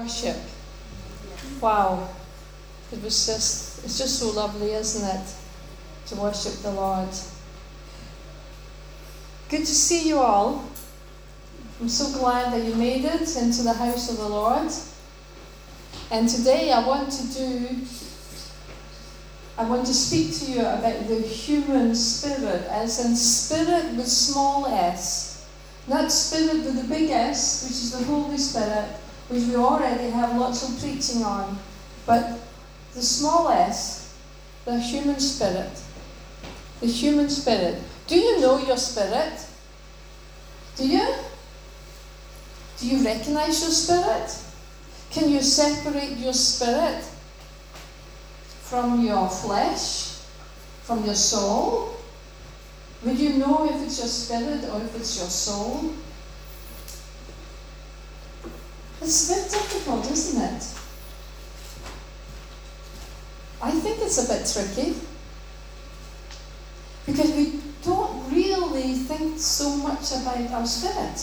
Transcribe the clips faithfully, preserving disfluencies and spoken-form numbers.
worship. Wow. It was just, it's just so lovely, isn't it? To worship the Lord. Good to see you all. I'm so glad that you made it into the house of the Lord. And today I want to do, I want to speak to you about the human spirit, as in spirit with small s. Not spirit with the big S, which is the Holy Spirit, which we already have lots of preaching on. But the small s, the human spirit. The human spirit. Do you know your spirit? Do you? Do you recognize your spirit? Can you separate your spirit from your flesh, from your soul? Would you know if it's your spirit or if it's your soul? It's a bit difficult, isn't it? I think it's a bit tricky. Because we don't really think so much about our spirit.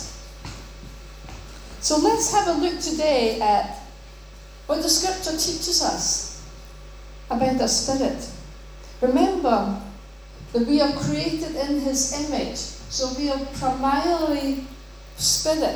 So let's have a look today at what the scripture teaches us about our spirit. Remember that we are created in His image, so we are primarily spirit.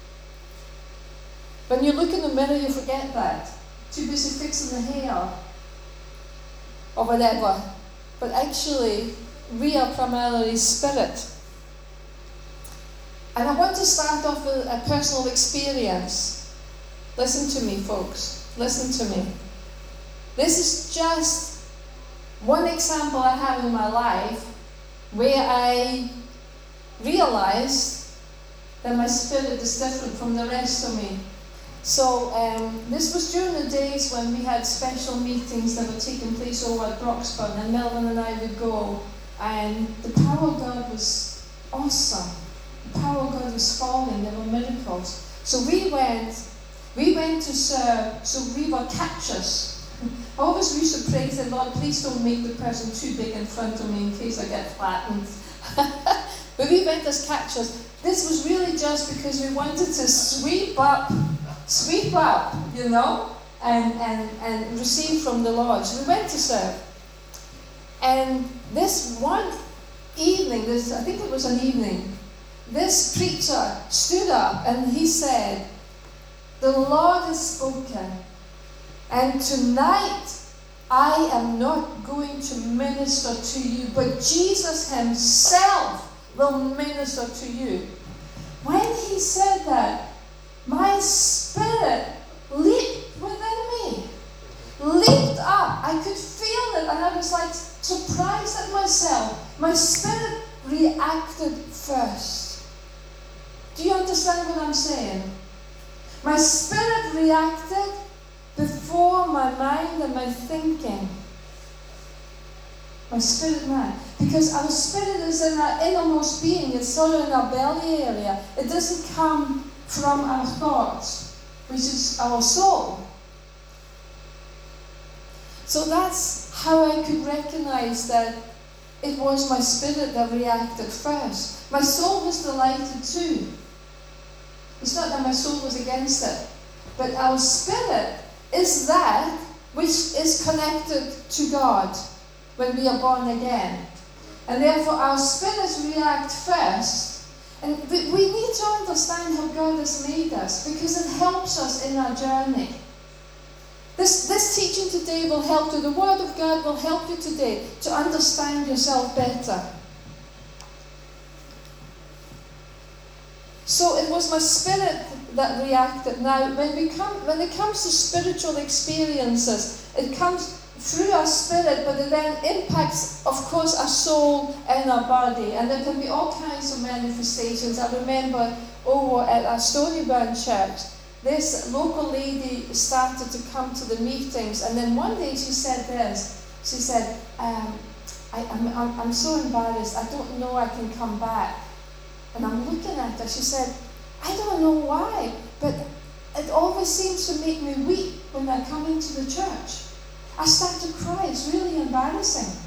When you look in the mirror, you forget that. Too busy fixing the hair or whatever. But actually, we are primarily spirit. And I want to start off with a personal experience. Listen to me, folks. Listen to me. This is just one example I have in my life where I realized that my spirit is different from the rest of me. So um, this was during the days when we had special meetings that were taking place over at Broxburn, and Melvin and I would go, and the power of God was awesome. The power of God was falling. There were miracles. So we went, we went to serve. So we were catchers. I always used to pray, say, Lord, please don't make the person too big in front of me in case I get flattened. But we went as catchers. This was really just because we wanted to sweep up, sweep up, you know, and, and, and receive from the Lord. So we went to serve. And this one evening, this I think it was an evening, this preacher stood up and he said, the Lord has spoken, and tonight I am not going to minister to you, but Jesus Himself will minister to you. When he said that, my spirit leaped within me, leaped up. I could feel it, and I was like surprised at myself. My spirit reacted first. Do you understand what I'm saying? My spirit reacted before my mind and my thinking. My spirit man. Because our spirit is in our innermost being. It's sort of in our belly area. It doesn't come from our thoughts, which is our soul. So that's how I could recognize that it was my spirit that reacted first. My soul was delighted too. It's not that my soul was against it, but our spirit is that which is connected to God when we are born again. And therefore our spirits react first. And we need to understand how God has made us, because it helps us in our journey. This, this teaching today will help you. The Word of God will help you today to understand yourself better. So it was my spirit that reacted. Now, when we come, when it comes to spiritual experiences, it comes through our spirit, but it then impacts, of course, our soul and our body. And there can be all kinds of manifestations. I remember over at our Stonyburn church, this local lady started to come to the meetings, and then one day she said this. She said, um, I, I'm, I'm, I'm so embarrassed. I don't know I can come back. And I'm looking at her. She said, I don't know why, but it always seems to make me weep when I come into the church. I start to cry. It's really embarrassing.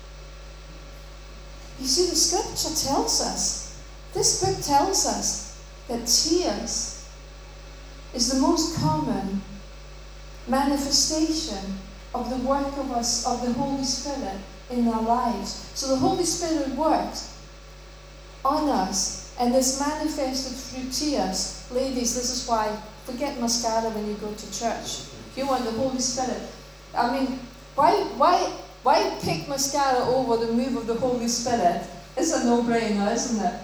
You see, the scripture tells us, this book tells us that tears is the most common manifestation of the work of us, of the Holy Spirit in our lives. So the Holy Spirit works on us and is manifested through tears. Ladies, this is why, forget mascara when you go to church. If you want the Holy Spirit, I mean, why, why, why pick mascara over the move of the Holy Spirit? It's a no-brainer, isn't it?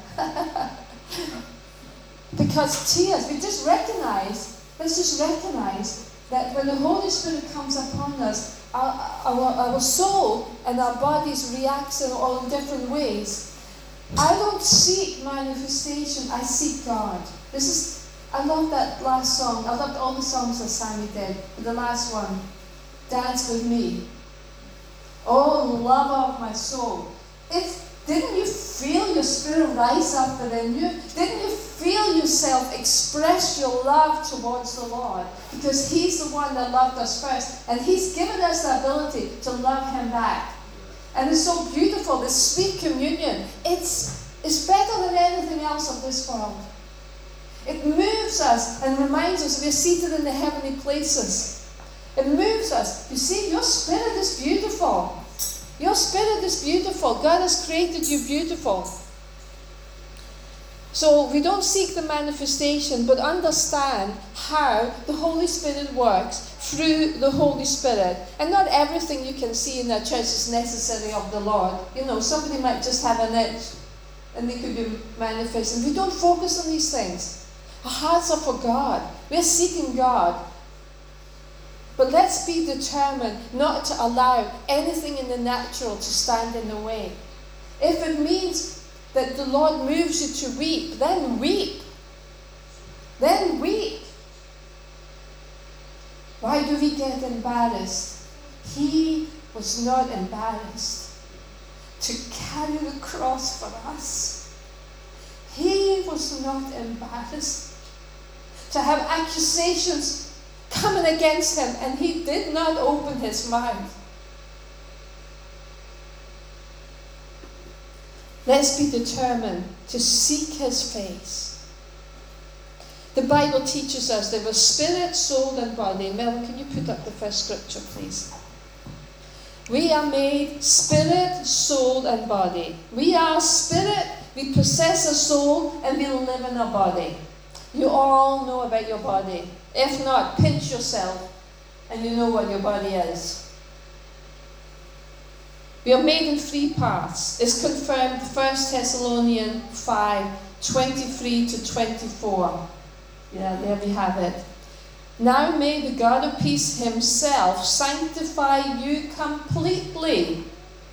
Because tears, we just recognize, let's just recognize that when the Holy Spirit comes upon us, our, our, our soul and our bodies react in all different ways. I don't seek manifestation, I seek God. This is, I love that last song. I loved all the songs that Sammy did. But the last one, Dance With Me. Oh, lover of my soul. If Didn't you feel your spirit rise up within you? Didn't you feel yourself express your love towards the Lord? Because He's the one that loved us first. And He's given us the ability to love Him back. And it's so beautiful, this sweet communion. It's, it's better than anything else of this world. It moves us and reminds us we're seated in the heavenly places. It moves us. You see, your spirit is beautiful. Your spirit is beautiful. God has created you beautiful. So we don't seek the manifestation, but understand how the Holy Spirit works through the Holy Spirit. And not everything you can see in the church is necessary of the Lord. You know, somebody might just have an itch and they could be manifesting. We don't focus on these things. Our hearts are for God. We're seeking God. But let's be determined not to allow anything in the natural to stand in the way. If it means that the Lord moves you to weep, then weep. Then weep. Why do we get embarrassed? He was not embarrassed to carry the cross for us. He was not embarrassed to have accusations coming against him, and he did not open his mouth. Let's be determined to seek his face. The Bible teaches us there was spirit, soul, and body. Mel, can you put up the first scripture, please? We are made spirit, soul, and body. We are spirit, we possess a soul, and we live in a body. You all know about your body. If not, pinch yourself and you know what your body is. We are made in three parts. It's confirmed First Thessalonians five, twenty-three to twenty-four. Yeah, there we have it. Now may the God of peace himself sanctify you completely.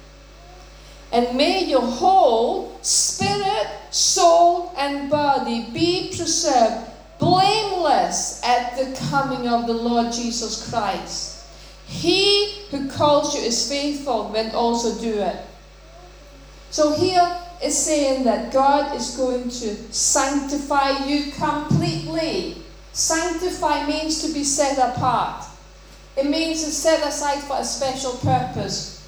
And may your whole spirit, soul, and body be preserved blameless at the coming of the Lord Jesus Christ. He who calls you is faithful, will also do it. So here it's saying that God is going to sanctify you completely. Sanctify means to be set apart. It means to set aside for a special purpose.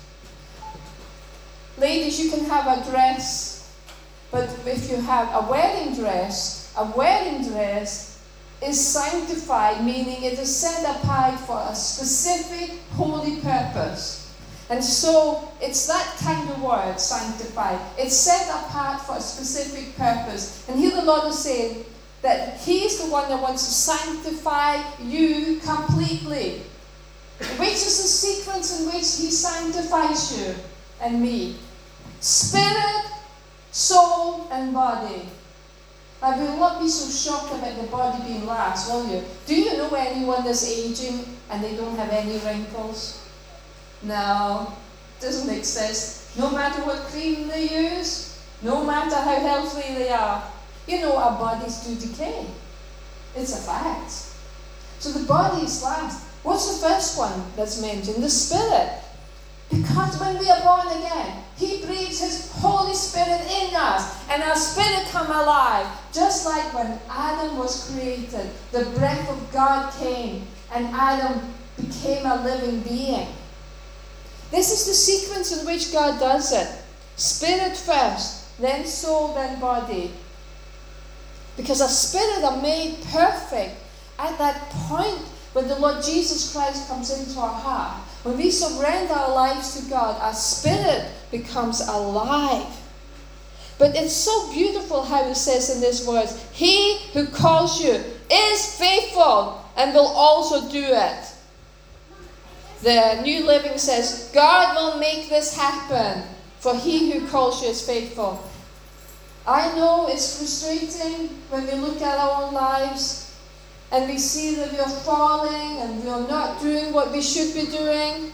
Ladies, you can have a dress, but if you have a wedding dress, a wedding dress is sanctified, meaning it is set apart for a specific holy purpose. And so it's that kind of word, sanctified. It's set apart for a specific purpose. And here the Lord is saying that He's the one that wants to sanctify you completely. Which is the sequence in which He sanctifies you and me. Spirit, soul, and body. I will not be so shocked about the body being last, will you? Do you know anyone that's aging and they don't have any wrinkles? No, doesn't exist. No matter what cream they use, no matter how healthy they are. You know, our bodies do decay. It's a fact. So the body is last. What's the first one that's mentioned? The spirit. Because when we are born again, He breathes His Holy Spirit in us, and our spirit come alive. Just like when Adam was created, the breath of God came, and Adam became a living being. This is the sequence in which God does it. Spirit first, then soul, then body. Because our spirit are made perfect at that point when the Lord Jesus Christ comes into our heart, when we surrender our lives to God, our spirit becomes alive. But it's so beautiful how it says in these words, He who calls you is faithful and will also do it. The New Living says, God will make this happen, for He who calls you is faithful. I know it's frustrating when we look at our own lives and we see that we are falling and we are not doing what we should be doing.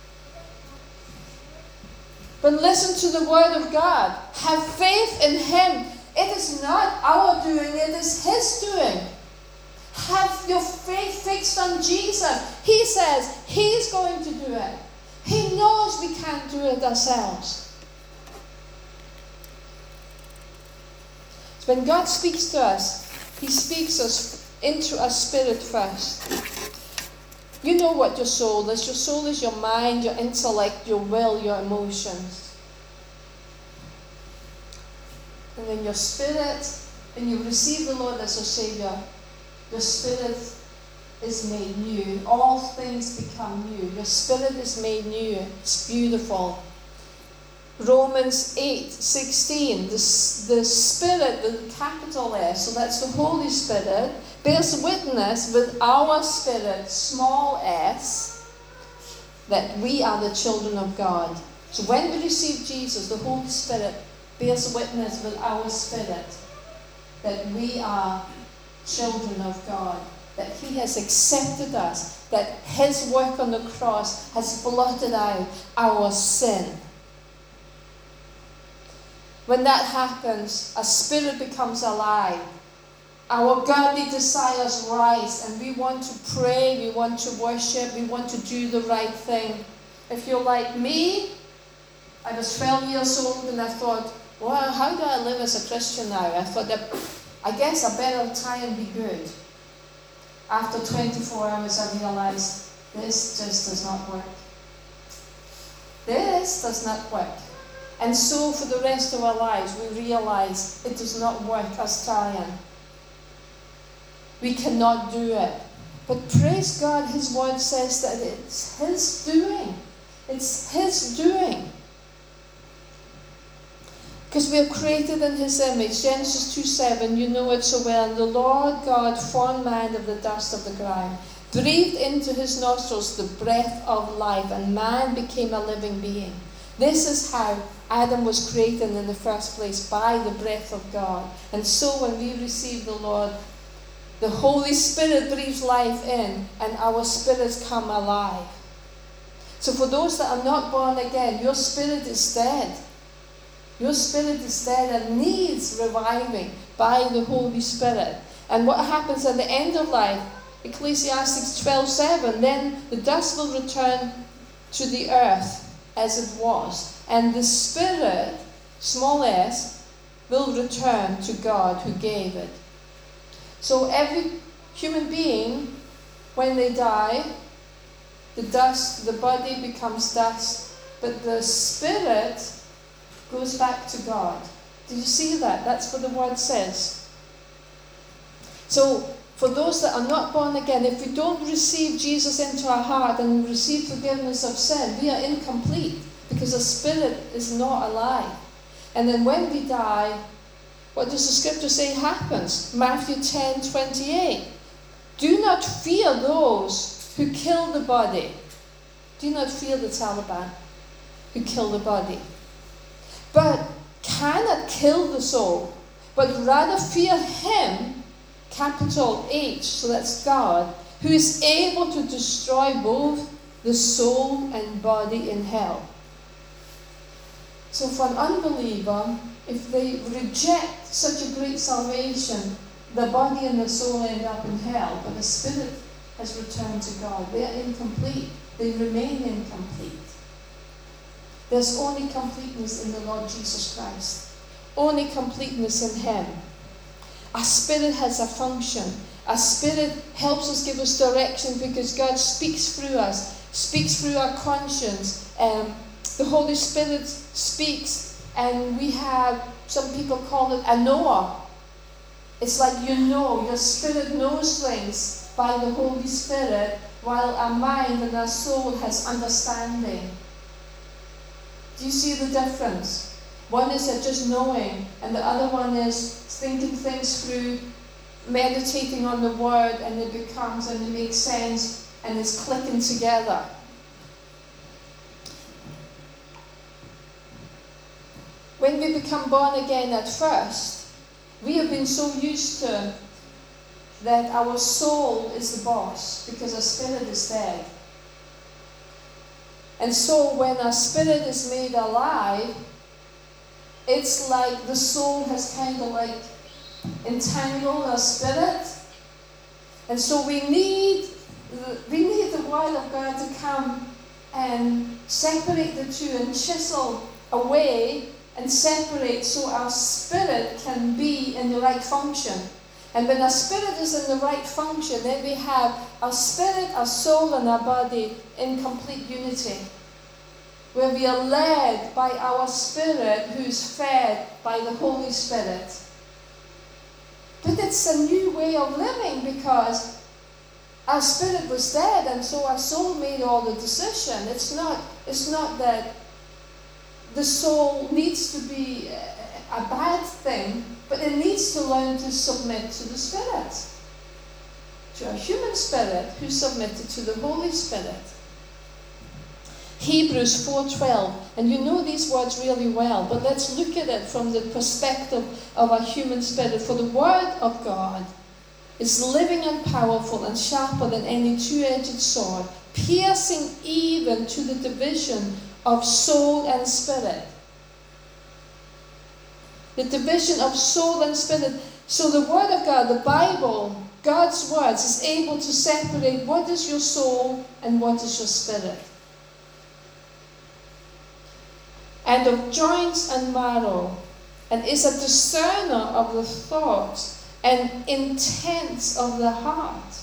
But listen to the Word of God. Have faith in Him. It is not our doing, it is His doing. Have your faith fixed on Jesus. He says He's going to do it. He knows we can't do it ourselves. When God speaks to us, He speaks us into our spirit first. You know what your soul is. Your soul is your mind, your intellect, your will, your emotions. And then your spirit, when you receive the Lord as your Savior, your spirit is made new. All things become new. Your spirit is made new. It's beautiful. Romans eight sixteen, the, the Spirit, the capital S, so that's the Holy Spirit, bears witness with our spirit, small s, that we are the children of God. So when we receive Jesus, the Holy Spirit bears witness with our spirit that we are children of God, that He has accepted us, that His work on the cross has blotted out our sin. When that happens, our spirit becomes alive. Our godly desires rise, and we want to pray, we want to worship, we want to do the right thing. If you're like me, I was twelve years old and I thought, well, how do I live as a Christian now? I thought that I guess I better try and be good. After twenty-four hours, I realized this just does not work. This does not work. And so for the rest of our lives, we realize it does not work as trying. We cannot do it. But praise God, His Word says that it's His doing. It's His doing. Because we are created in His image. Genesis two seven, you know it so well. And the Lord God formed man of the dust of the ground, breathed into his nostrils the breath of life, and man became a living being. This is how Adam was created in the first place, by the breath of God. And so when we receive the Lord, the Holy Spirit breathes life in, and our spirits come alive. So for those that are not born again, your spirit is dead. Your spirit is dead and needs reviving by the Holy Spirit. And what happens at the end of life? Ecclesiastes twelve seven, then the dust will return to the earth as it was, and the spirit, small s, will return to God who gave it. So every human being, when they die, the dust, the body becomes dust, but the spirit goes back to God. Do you see that? That's what the Word says. So, for those that are not born again, if we don't receive Jesus into our heart and receive forgiveness of sin, we are incomplete, because the spirit is not alive. And then when we die, what does the scripture say happens? Matthew ten twenty-eight. Do not fear those who kill the body. Do not fear the Taliban who kill the body, but cannot kill the soul, but rather fear Him, capital H, so that's God, who is able to destroy both the soul and body in hell. So for an unbeliever, if they reject such a great salvation, the body and the soul end up in hell, but the spirit has returned to God. They are incomplete. They remain incomplete. There's only completeness in the Lord Jesus Christ. Only completeness in Him. Our spirit has a function. Our spirit helps us, give us direction, because God speaks through us, speaks through our conscience. Um, the Holy Spirit speaks, and we have, some people call it a knower. It's like you know, your spirit knows things by the Holy Spirit, while our mind and our soul has understanding. Do you see the difference? One is just knowing, and the other one is thinking things through, meditating on the Word, and it becomes, and it makes sense, and it's clicking together. When we become born again at first, we have been so used to that our soul is the boss, because our spirit is dead. And so when our spirit is made alive, it's like the soul has kind of like entangled our spirit. And so we need, we need the Word of God to come and separate the two and chisel away and separate so our spirit can be in the right function. And when our spirit is in the right function, then we have our spirit, our soul, and our body in complete unity, where we are led by our spirit, who is fed by the Holy Spirit. But it's a new way of living, because our spirit was dead, and so our soul made all the decision. It's not, it's not that the soul needs to be a, a bad thing, but it needs to learn to submit to the Spirit, to a human spirit who submitted to the Holy Spirit. Hebrews four twelve, and you know these words really well, but let's look at it from the perspective of a human spirit. For the Word of God is living and powerful and sharper than any two-edged sword, piercing even to the division of soul and spirit. The division of soul and spirit. So the Word of God, the Bible, God's words, is able to separate what is your soul and what is your spirit. And of joints and marrow, and is a discerner of the thoughts and intents of the heart.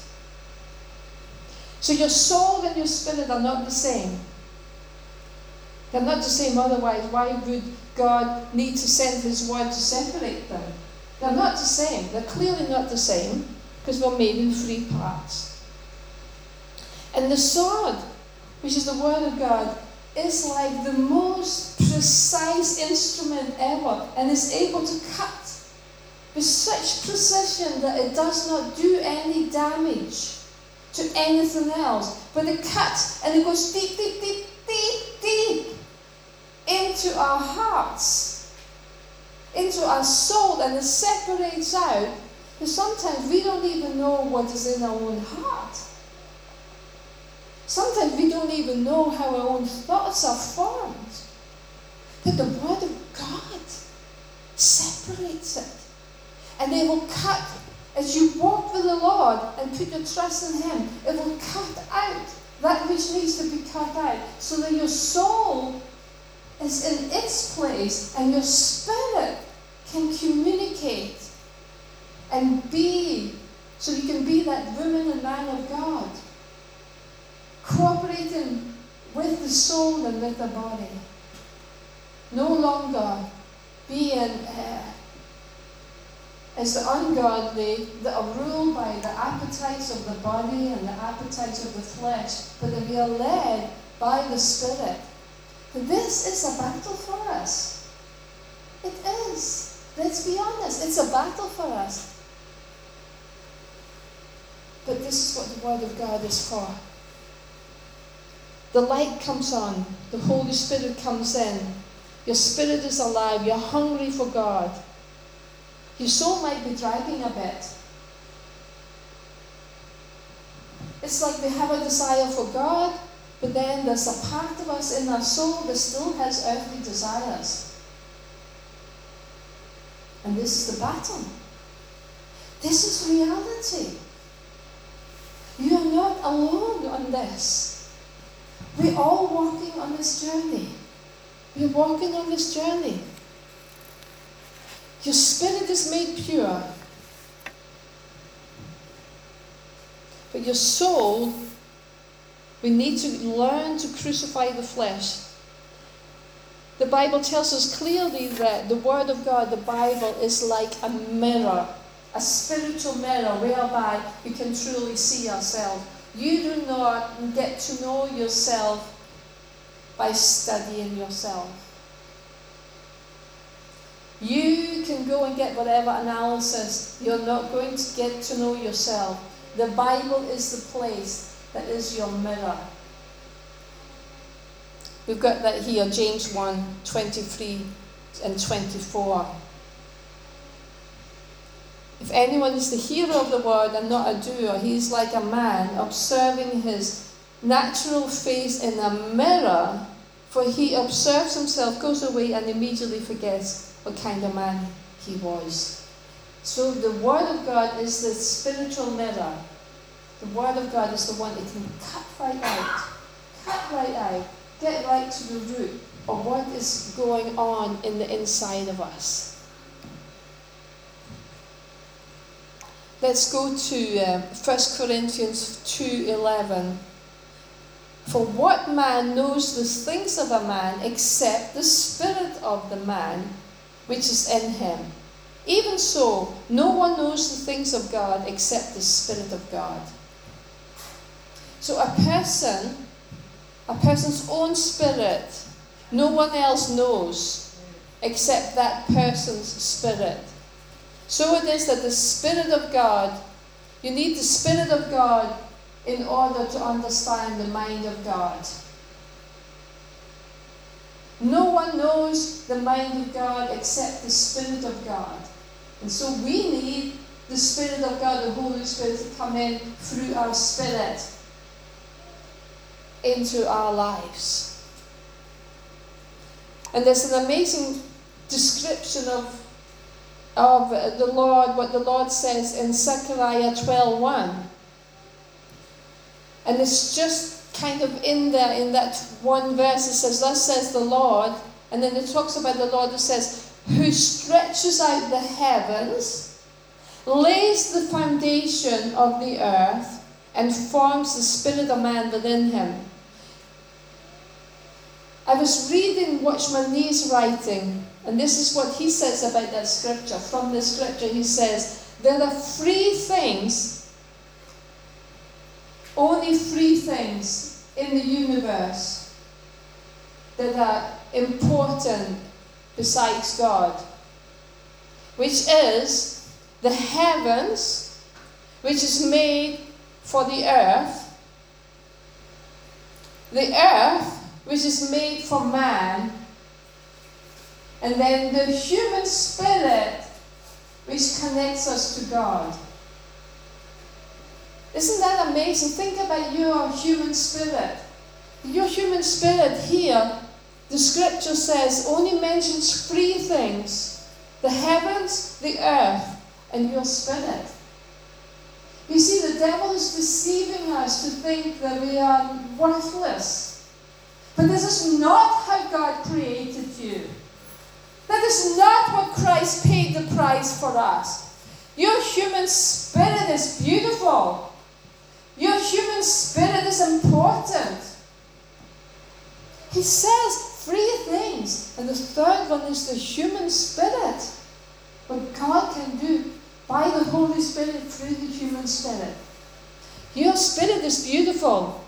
So your soul and your spirit are not the same. They're not the same, otherwise why would God need to send His Word to separate them? They're not the same. They're clearly not the same, because we're made in three parts. And the sword, which is the Word of God, is like the most precise instrument ever, and is able to cut with such precision that it does not do any damage to anything else. But it cuts, and it goes deep, deep, deep, deep, deep into our hearts, into our soul, and it separates out, because sometimes we don't even know what is in our own heart. Sometimes we don't even know how our own thoughts are formed. But the Word of God separates it. And it will cut, as you walk with the Lord and put your trust in Him, it will cut out that which needs to be cut out, so that your soul is in its place and your spirit can communicate and be, so you can be that woman and man of God, cooperating with the soul and with the body. No longer being uh, as the ungodly that are ruled by the appetites of the body and the appetites of the flesh, but that we are led by the Spirit. This is a battle for us. It is. Let's be honest. It's a battle for us. But this is what the Word of God is for. The light comes on. The Holy Spirit comes in. Your spirit is alive. You're hungry for God. Your soul might be dragging a bit. It's like we have a desire for God, but then there's a part of us in our soul that still has earthly desires. And this is the battle. This is reality. You are not alone on this. We're all walking on this journey. We're walking on this journey. Your spirit is made pure. But your soul, we need to learn to crucify the flesh. The Bible tells us clearly that the Word of God, the Bible, is like a mirror, a spiritual mirror whereby we can truly see ourselves. You do not get to know yourself by studying yourself. You can go and get whatever analysis. You're not going to get to know yourself. The Bible is the place that is your mirror. We've got that here, James one, twenty-three and twenty-four. If anyone is the hearer of the word and not a doer, he is like a man observing his natural face in a mirror, for he observes himself, goes away, and immediately forgets what kind of man he was. So the Word of God is the spiritual mirror. The Word of God is the one that can cut right out, cut right out, get right to the root of what is going on in the inside of us. Let's go to uh, First Corinthians two eleven. For what man knows the things of a man except the spirit of the man which is in him? Even so, no one knows the things of God except the Spirit of God. So a person, a person's own spirit, no one else knows except that person's spirit. So it is that the Spirit of God, you need the Spirit of God in order to understand the mind of God. No one knows the mind of God except the Spirit of God. And so we need the Spirit of God, the Holy Spirit, to come in through our spirit into our lives. And there's an amazing description of, of the Lord, what the Lord says in Zechariah twelve one. And it's just kind of in there, in that one verse, it says, thus says the Lord, and then it talks about the Lord who says, who stretches out the heavens, lays the foundation of the earth, and forms the spirit of man within him. I was reading Watchman Nee's writing, and this is what he says about that scripture. From the scripture he says, there are three things, only three things in the universe that are important besides God, which is the heavens, which is made for the earth, the earth, which is made for man, and then the human spirit, which connects us to God. Isn't that amazing? Think about your human spirit. Your human spirit here, the scripture says, only mentions three things: the heavens, the earth, and your spirit. You see, the devil is deceiving us to think that we are worthless. But this is not how God created you. That is not what Christ paid the price for us. Your human spirit is beautiful. Your human spirit is important. He says three things, and the third one is the human spirit. What God can do by the Holy Spirit through the human spirit. Your spirit is beautiful.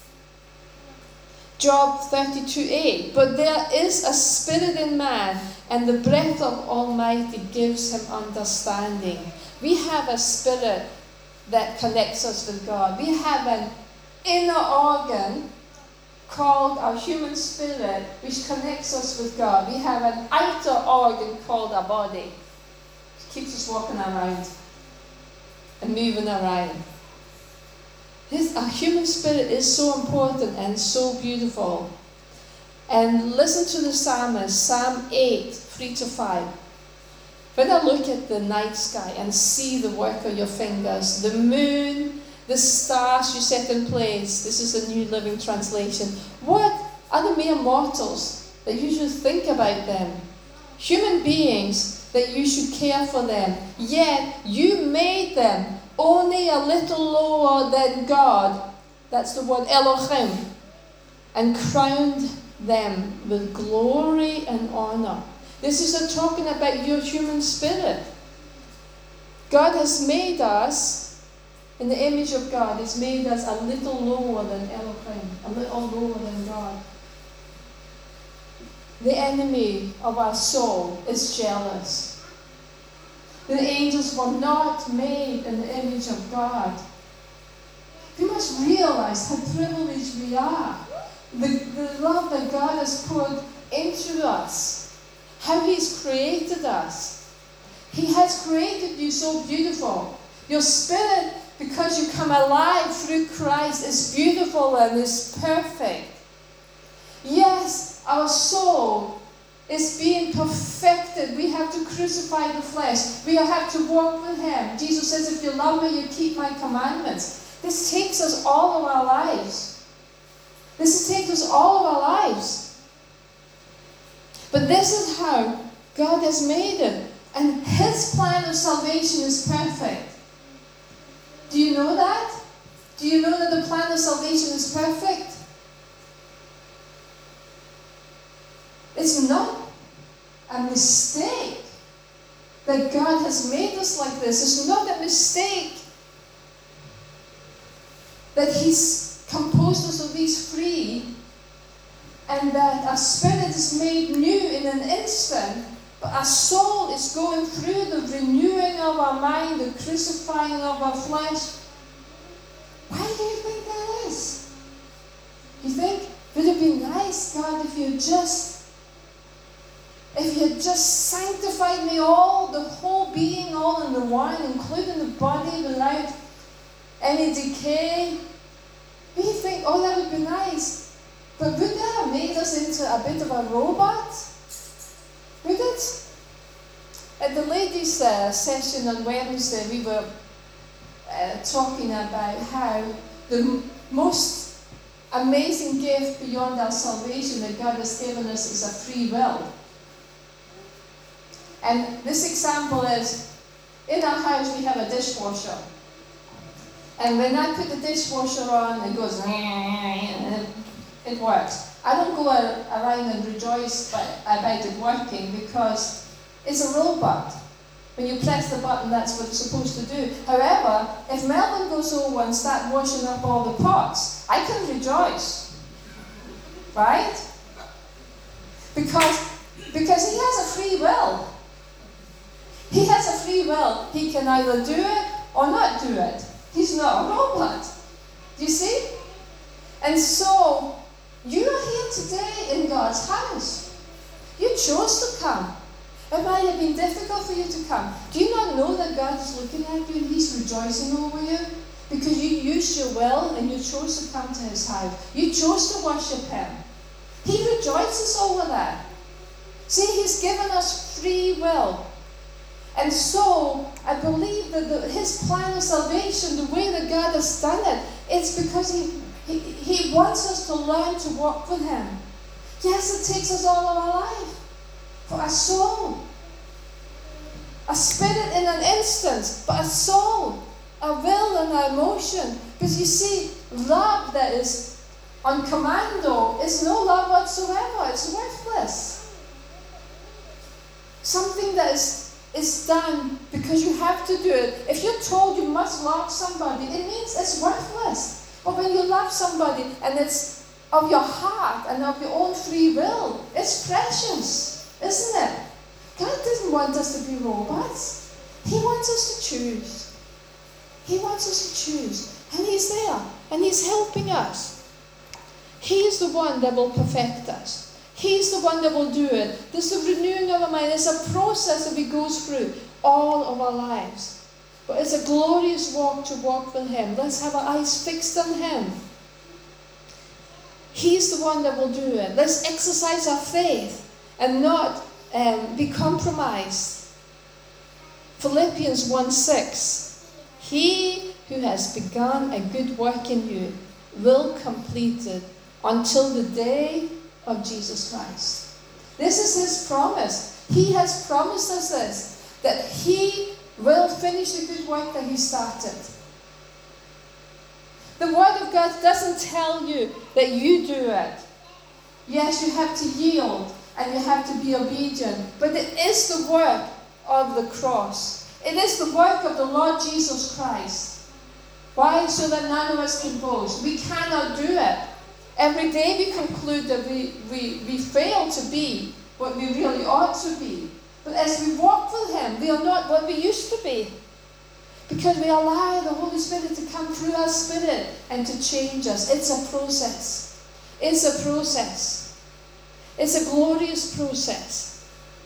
Job thirty-two eight. But there is a spirit in man, and the breath of Almighty gives him understanding. We have a spirit that connects us with God. We have an inner organ called our human spirit, which connects us with God. We have an outer organ called our body, which keeps us walking around and moving around. His, our human spirit is so important and so beautiful. And listen to the psalmist, Psalm eight, three to five. When I look at the night sky and see the work of your fingers, the moon, the stars you set in place, this is a New Living Translation, what are the mere mortals that you should think about them? Human beings that you should care for them. Yet you made them only a little lower than God, that's the word Elohim, and crowned them with glory and honor. This is a talking about your human spirit. God has made us, in the image of God, He's made us a little lower than Elohim, a little lower than God. The enemy of our soul is jealous. The angels were not made in the image of God. We must realize how privileged we are. The, the love that God has poured into us. How He's created us. He has created you so beautiful. Your spirit, because you come alive through Christ, is beautiful and is perfect. Yes, our soul is being perfected. We have to crucify the flesh. We have to walk with Him. Jesus says, if you love me, you keep my commandments. This takes us all of our lives. This takes us all of our lives. But this is how God has made it. And His plan of salvation is perfect. Do you know that? Do you know that the plan of salvation is perfect? It's not a mistake that God has made us like this. It's not a mistake that He's composed us of these three and that our spirit is made new in an instant, but our soul is going through the renewing of our mind, the crucifying of our flesh. Why do you think that is? You think, would it be nice, God, if you just If you had just sanctified me all, the whole being, all in the one, including the body without any decay, we think, oh, that would be nice. But would that have made us into a bit of a robot? Would it? At the ladies' uh, session on Wednesday, we were uh, talking about how the m- most amazing gift beyond our salvation that God has given us is a free will. And this example is, in our house we have a dishwasher. And when I put the dishwasher on, it goes, and it, it works. I don't go around and rejoice by, about it working because it's a robot. When you press the button, that's what it's supposed to do. However, if Melvin goes over and starts washing up all the pots, I can rejoice. Right? Because, because he has a free will. He has a free will. He can either do it or not do it. He's not a robot. Do you see? And so, you are here today in God's house. You chose to come. It might have been difficult for you to come. Do you not know that God is looking at you and He's rejoicing over you? Because you used your will and you chose to come to His house. You chose to worship Him. He rejoices over that. See, He's given us free will. And so, I believe that the, His plan of salvation, the way that God has done it, it's because He, he, he wants us to learn to walk with Him. Yes, it takes us all of our life. For a soul. A spirit in an instant, but a soul. A will and an emotion. Because you see, love that is on commando is no love whatsoever. It's worthless. Something that is It's done because you have to do it. If you're told you must love somebody, it means it's worthless. But when you love somebody and it's of your heart and of your own free will, it's precious, isn't it? God doesn't want us to be robots. He wants us to choose. He wants us to choose. And He's there. And He's helping us. He's the one that will perfect us. He's the one that will do it. This is the renewing of our mind. It's a process that we go through all of our lives. But it's a glorious walk to walk with Him. Let's have our eyes fixed on Him. He's the one that will do it. Let's exercise our faith and not um, be compromised. Philippians one six. He who has begun a good work in you will complete it until the day of Jesus Christ. This is His promise. He has promised us this, that He will finish the good work that He started. The Word of God doesn't tell you that you do it. Yes, you have to yield and you have to be obedient, but it is the work of the cross. It is the work of the Lord Jesus Christ. Why? So that none of us can boast. We cannot do it. Every day we conclude that we, we, we fail to be what we really ought to be. But as we walk with Him, we are not what we used to be. Because we allow the Holy Spirit to come through our spirit and to change us. It's a process. It's a process. It's a glorious process.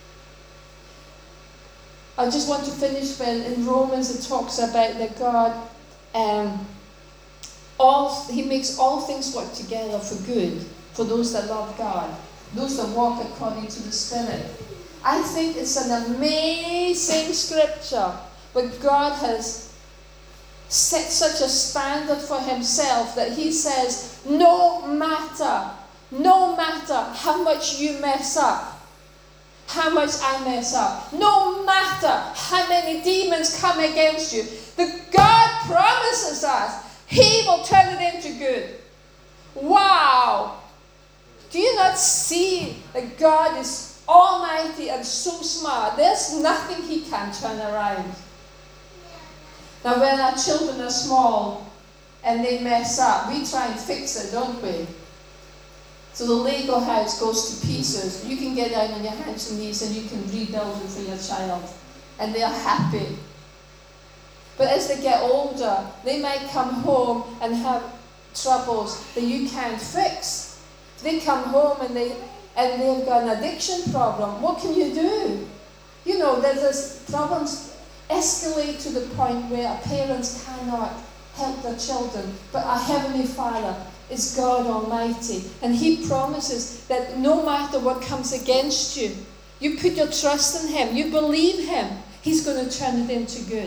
I just want to finish with, in Romans it talks about that God, um, all He makes all things work together for good, for those that love God, those that walk according to the Spirit. I think it's an amazing scripture, but God has set such a standard for Himself that He says, no matter, no matter how much you mess up, how much I mess up, no matter how many demons come against you, the God promises us He will turn it into good. Wow! Do you not see that God is almighty and so smart? There's nothing He can't turn around. Now when our children are small and they mess up, we try and fix it, don't we? So the Lego house goes to pieces. You can get down on your hands and knees and you can rebuild it for your child. And they are happy. But as they get older, they might come home and have troubles that you can't fix. They come home and, they, and they've got an addiction problem. What can you do? You know, there's this problems escalate to the point where parents cannot help their children. But our Heavenly Father is God Almighty. And He promises that no matter what comes against you, you put your trust in Him, you believe Him, He's going to turn it into good.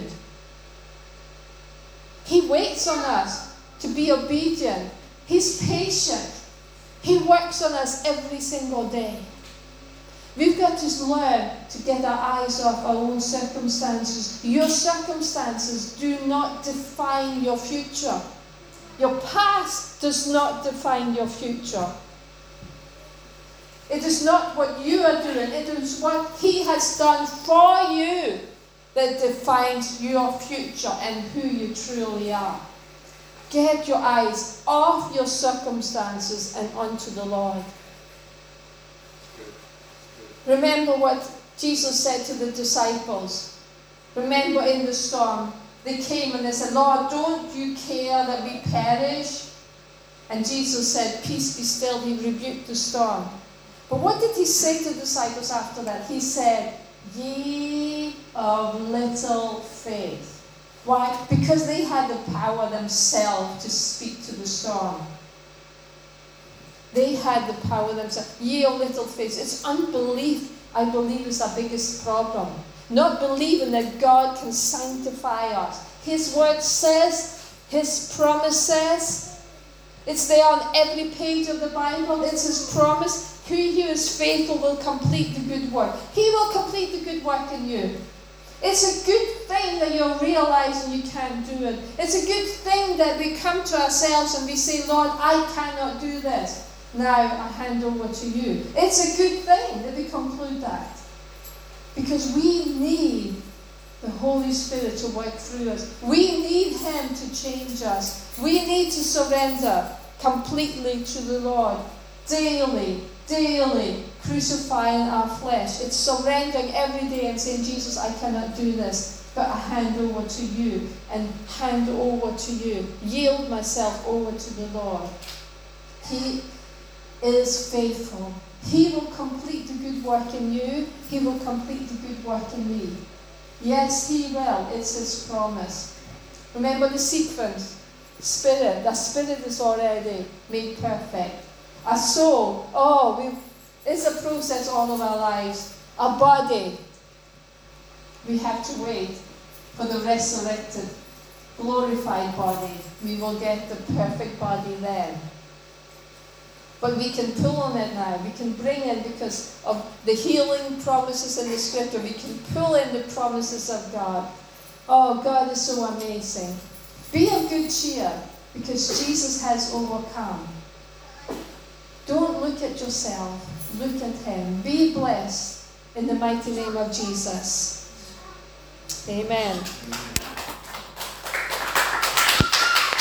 He waits on us to be obedient. He's patient. He works on us every single day. We've got to learn to get our eyes off our own circumstances. Your circumstances do not define your future. Your past does not define your future. It is not what you are doing. It is what He has done for you that defines your future and who you truly are. Get your eyes off your circumstances and onto the Lord. Remember what Jesus said to the disciples. Remember in the storm, they came and they said, Lord, don't you care that we perish? And Jesus said, peace be still. He rebuked the storm. But what did He say to the disciples after that? He said, ye of little faith. Why? Because they had the power themselves to speak to the storm. They had the power themselves. Ye of little faith. It's unbelief, I believe, is our biggest problem. Not believing that God can sanctify us. His word says, His promise says, it's there on every page of the Bible. It's His promise. He who is faithful will complete the good work. He will complete the good work in you. It's a good thing that you're realizing you can't do it. It's a good thing that we come to ourselves and we say, Lord, I cannot do this. Now I hand over to you. It's a good thing that we conclude that. Because we need the Holy Spirit to work through us. We need Him to change us. We need to surrender completely to the Lord. Daily, daily crucifying our flesh. It's surrendering every day and saying, Jesus, I cannot do this, but I hand over to you and hand over to you. Yield myself over to the Lord. He is faithful. He will complete the good work in you. He will complete the good work in me. Yes, He will. It's His promise. Remember the sequence. Spirit. The Spirit is already made perfect. Our soul, oh, we, it's a process all of our lives. Our body, we have to wait for the resurrected, glorified body. We will get the perfect body then. But we can pull on it now. We can bring in, because of the healing promises in the Scripture, we can pull in the promises of God. Oh, God is so amazing. Be of good cheer, because Jesus has overcome. Don't look at yourself. Look at Him. Be blessed in the mighty name of Jesus. Amen.